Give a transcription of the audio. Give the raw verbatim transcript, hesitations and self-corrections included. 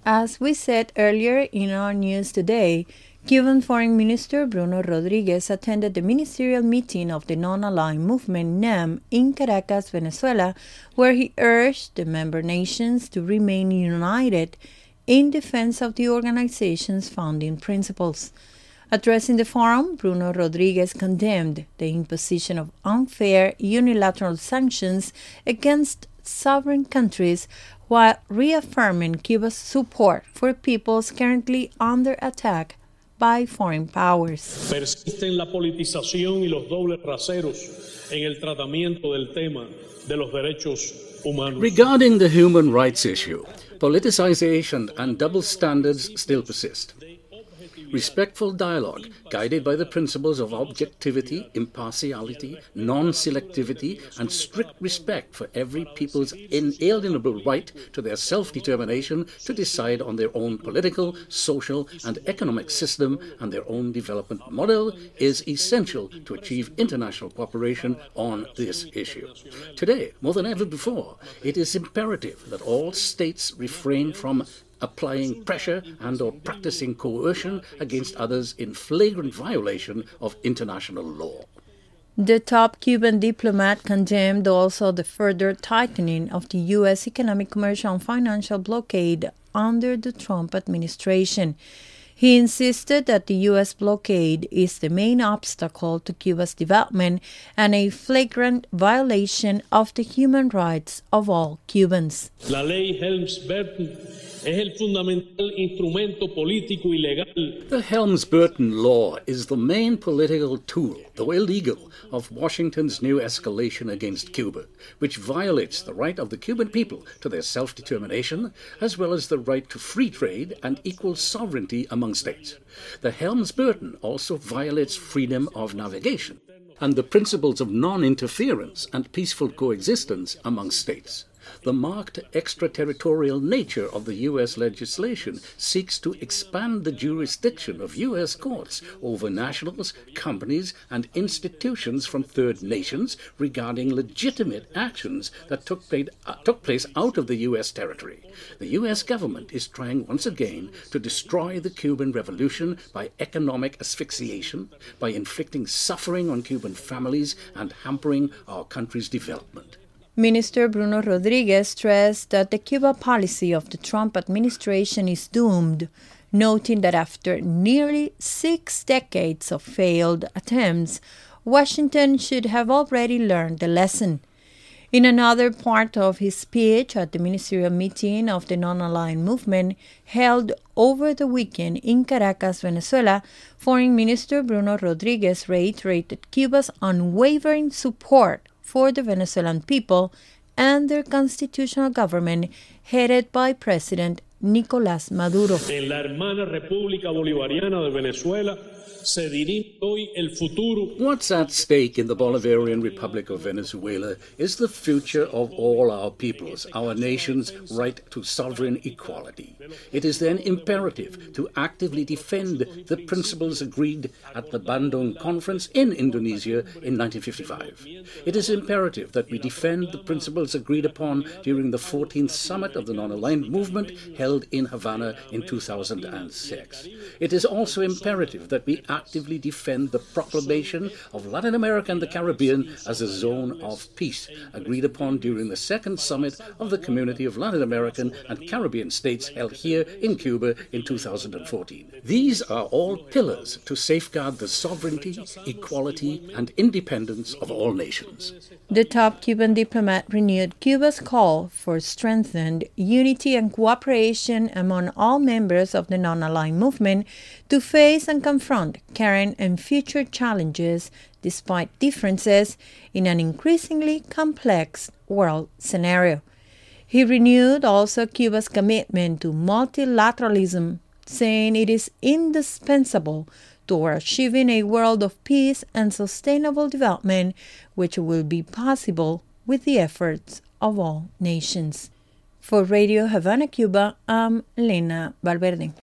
As we said earlier in our news today, Cuban Foreign Minister Bruno Rodriguez attended the ministerial meeting of the Non-Aligned Movement, N A M, in Caracas, Venezuela, where he urged the member nations to remain united in defense of the organization's founding principles. Addressing the forum, Bruno Rodriguez condemned the imposition of unfair unilateral sanctions against sovereign countries while reaffirming Cuba's support for peoples currently under attack by foreign powers. Persisten la politización y los dobles raseros en el tratamiento del tema de los derechos humanos. Regarding the human rights issue, politicization and double standards still persist. Respectful dialogue, guided by the principles of objectivity, impartiality, non-selectivity, and strict respect for every people's inalienable right to their self-determination to decide on their own political, social, and economic system and their own development model, is essential to achieve international cooperation on this issue. Today, more than ever before, it is imperative that all states refrain from applying pressure and or practicing coercion against others in flagrant violation of international law. The top Cuban diplomat condemned also the further tightening of the U S economic, commercial, and financial blockade under the Trump administration. He insisted that the U S blockade is the main obstacle to Cuba's development and a flagrant violation of the human rights of all Cubans. La ley Helms-Burton es el fundamental instrumento político y legal. The Helms-Burton Law is the main political tool, though illegal, of Washington's new escalation against Cuba, which violates the right of the Cuban people to their self-determination, as well as the right to free trade and equal sovereignty among states. The Helms-Burton also violates freedom of navigation and the principles of non-interference and peaceful coexistence among states. The marked extraterritorial nature of the U S legislation seeks to expand the jurisdiction of U S courts over nationals, companies, and institutions from third nations regarding legitimate actions that took place, uh, took place out of the U S territory. The U S government is trying once again to destroy the Cuban Revolution by economic asphyxiation, by inflicting suffering on Cuban families and hampering our country's development. Minister Bruno Rodriguez stressed that the Cuba policy of the Trump administration is doomed, noting that after nearly six decades of failed attempts, Washington should have already learned the lesson. In another part of his speech at the ministerial meeting of the Non-Aligned Movement held over the weekend in Caracas, Venezuela, Foreign Minister Bruno Rodriguez reiterated Cuba's unwavering support for the Venezuelan people and their constitutional government headed by President Nicolás Maduro. En la hermana República Bolivariana de Venezuela se dirige hoy el futuro. What's at stake in the Bolivarian Republic of Venezuela is the future of all our peoples, our nation's right to sovereign equality. It is then imperative to actively defend the principles agreed at the Bandung Conference in Indonesia in nineteen fifty-five. It is imperative that we defend the principles agreed upon during the fourteenth Summit of the Non-Aligned Movement held in Havana in two thousand six. It is also imperative that we actively defend the proclamation of Latin America and the Caribbean as a zone of peace, agreed upon during the second summit of the Community of Latin American and Caribbean States held here in Cuba in two thousand fourteen. These are all pillars to safeguard the sovereignty, equality, and independence of all nations. The top Cuban diplomat renewed Cuba's call for strengthened unity and cooperation among all members of the Non-Aligned Movement to face and confront current and future challenges despite differences in an increasingly complex world scenario. He renewed also Cuba's commitment to multilateralism, saying it is indispensable toward achieving a world of peace and sustainable development, which will be possible with the efforts of all nations. For Radio Havana, Cuba, I'm Lena Valverde.